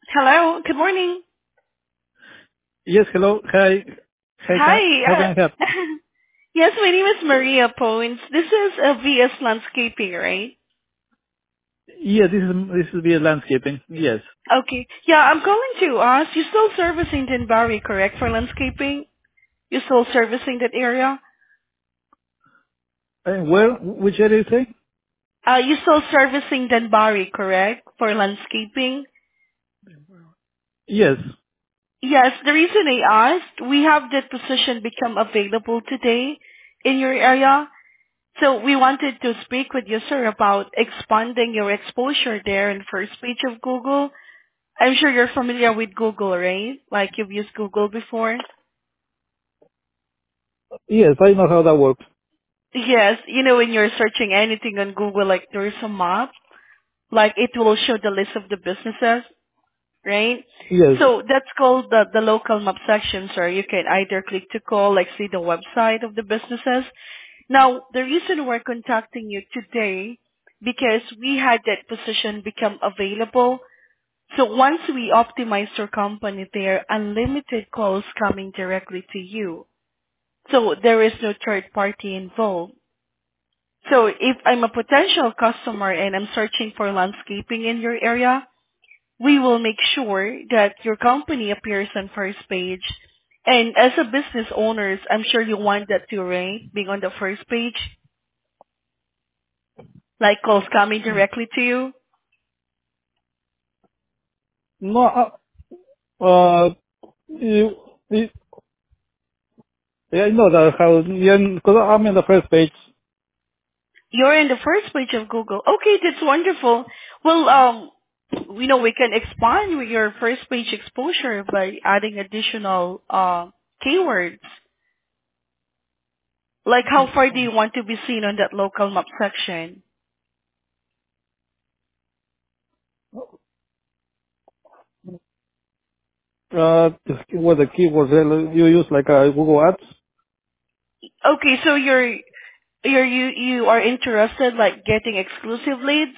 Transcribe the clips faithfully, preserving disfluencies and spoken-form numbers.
Hello. Good morning. Yes, hello. Hi. Hi, can, how Hi. can I help? Uh, yes, my name is Maria Poins. This is uh, V S Landscaping, right? Yeah, this is this is via landscaping. Yes. Okay. Yeah, I'm calling to ask. You're still servicing Denbari, correct, for landscaping? You're still servicing that area? And where? Which area you say? Uh, you're still servicing Denbari, correct, for landscaping? Yes. Yes, the reason I asked, we have that position become available today in your area. So we wanted to speak with you, sir, about expanding your exposure there in first page of Google. I'm sure you're familiar with Google, right? Like you've used Google before. Yes, I know how that works. Yes, you know when you're searching anything on Google, like there's a map, like it will show the list of the businesses, right? Yes. So that's called the, the local map section, sir. You can either click to call, like see the website of the businesses. Now, the reason we're contacting you today, because we had that position become available. So once we optimize your company, there are unlimited calls coming directly to you. So there is no third party involved. So if I'm a potential customer and I'm searching for landscaping in your area, we will make sure that your company appears on first page. And as a business owners, I'm sure you want that too, right? Being on the first page, like calls coming directly to you. No, uh, uh you, you, yeah, I know that how, yeah, because I'm in the first page. You're in the first page of Google. Okay, that's wonderful. Well, um, you know, we can expand with your first page exposure by adding additional uh, keywords. Like how far do you want to be seen on that local map section? Uh, what the keywords uh, you use like uh, Google Ads? Okay, so you're you're you you are interested like getting exclusive leads?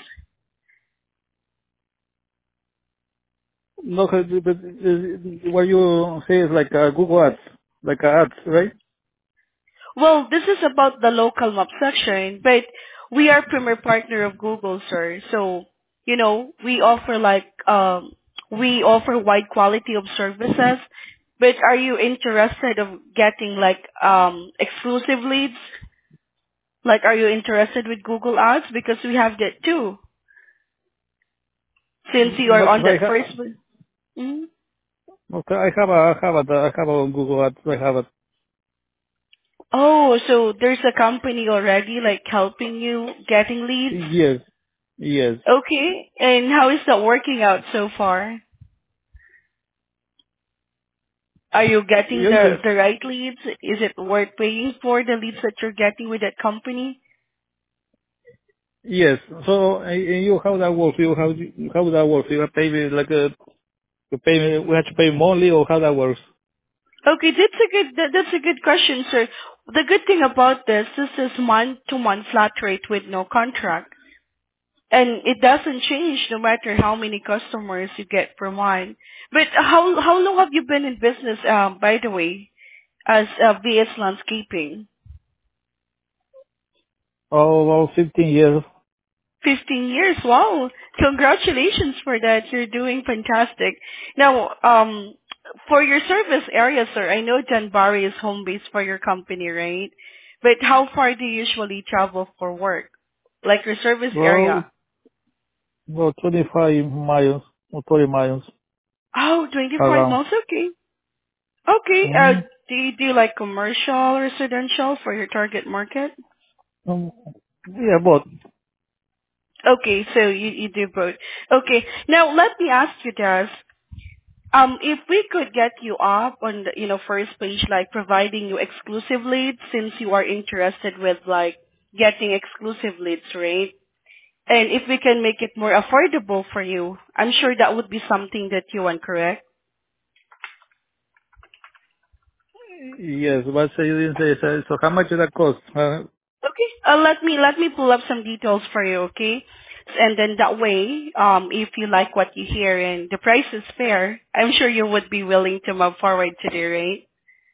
No, 'cause- but uh, what you say is like uh, Google Ads, like uh, ads, right? Well, this is about the local map section, but we are premier partner of Google, sir. So, you know, we offer like, um, we offer wide quality of services, but are you interested of getting like, um, exclusive leads? Like, are you interested with Google Ads? Because we have that too, since you are But on I that have, first. Mhm. okay, I have a, I have a, I have a Google Ads. I have a Oh, so there's a company already like helping you getting leads? yes, yes, Okay. And how is that working out so far? Are you getting yes, the yes. the right leads? Is it worth paying for the leads that you're getting with that company? Yes. So, uh, you how that works? You how how that works? You pay me like a you pay me. We have to pay monthly, or how that works? Okay, that's a good that, that's a good question, sir. The good thing about this, this is month to month flat rate with no contract, and it doesn't change no matter how many customers you get per month. But how how long have you been in business? Um, by the way, as uh, V S Landscaping. Oh, about fifteen years. fifteen years. Wow. Congratulations for that. You're doing fantastic. Now, um, for your service area, sir, I know Danbari is home base for your company, right? But how far do you usually travel for work? Like your service Well, area? about twenty-five miles or thirty miles Oh, twenty-five around. miles. Okay. Okay. Uh, Mm-hmm. do you do like commercial, residential for your target market? Um, yeah, but Okay, so you, you do both. Okay. Now let me ask you this. Um, if we could get you up on the, you know, first page, like providing you exclusive leads since you are interested with like getting exclusive leads, right? And if we can make it more affordable for you, I'm sure that would be something that you want, correct? yes, but so you didn't say so. So how much does that cost? Uh, Okay. Uh, let me, let me pull up some details for you, okay? And then that way, um, if you like what you hear and the price is fair, I'm sure you would be willing to move forward today, right?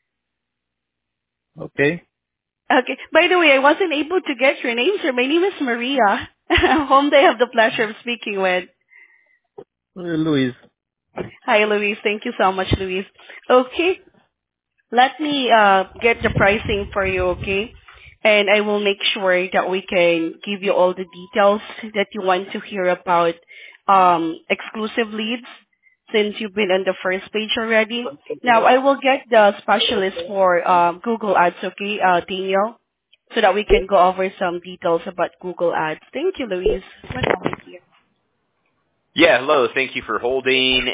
Okay. Okay. By the way, I wasn't able to get your name, sir. My name is Maria, whom I have the pleasure of speaking with. Uh, Luis. Hi, Luis. Thank you so much, Luis. Okay. Let me uh, get the pricing for you, okay? And I will make sure that we can give you all the details that you want to hear about um, exclusive leads since you've been on the first page already. Now, I will get the specialist for um, Google Ads, okay, uh, Daniel, so that we can go over some details about Google Ads. Thank you, Luis. One moment here. Yeah, hello. Thank you for holding.